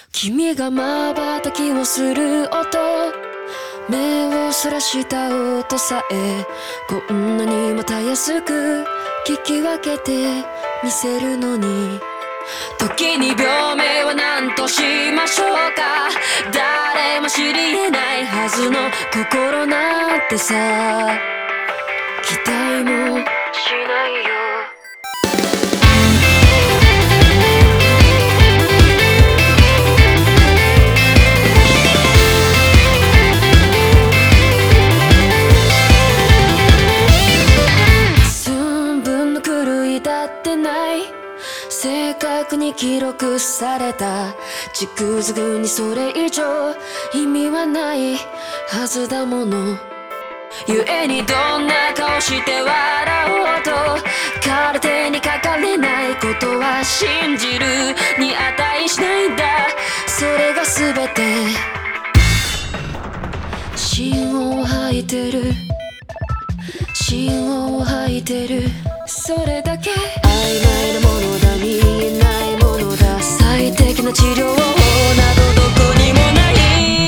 君が瞬きをする音、目をそらした音さえこんなにもたやすく聞き分けて見せるのに、時に病名は何としましょうか。誰も知り得ないはずの心なんてさ、期待もしないよ。寸分の狂いだってない、正確に記録された軸づくにそれ以上意味はないはずだもの。故にどんな顔して笑おうと空手にかかれないことは信じるに値しないんだ。それが全て芯を吐いてる、芯を吐いてる、それだけ曖昧なものだ、見えないものだ、最適な治療法などどこにもない。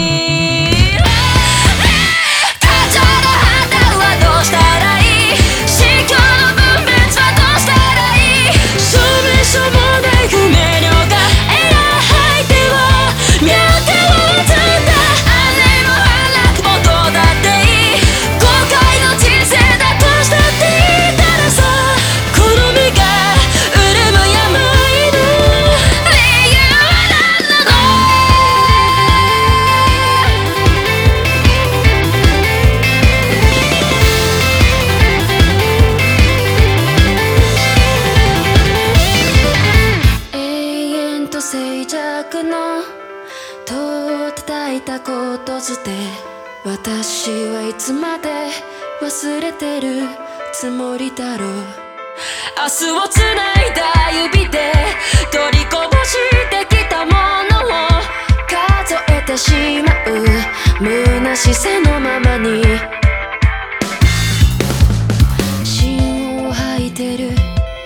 感情の判断はどうしたらいい、心境の分別はどうしたらいい、それしょもない不明瞭がエラー吐いては脈を積んだ、あれも安楽もどうだっていい、後悔の人生だとしたっていいからさ、好みが潤む病の理由は何なの。永遠と静寂の戸を叩いたことづて、私はいつまで忘れてるつもりだろう。明日をつないだ指で取りこぼしてきたものを数えてしまう虚しさのままに、芯を吐いてる、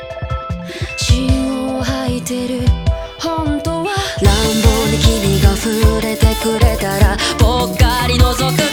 芯を吐いてる、本当は乱暴に君が触れてくれたらぽっかり覗く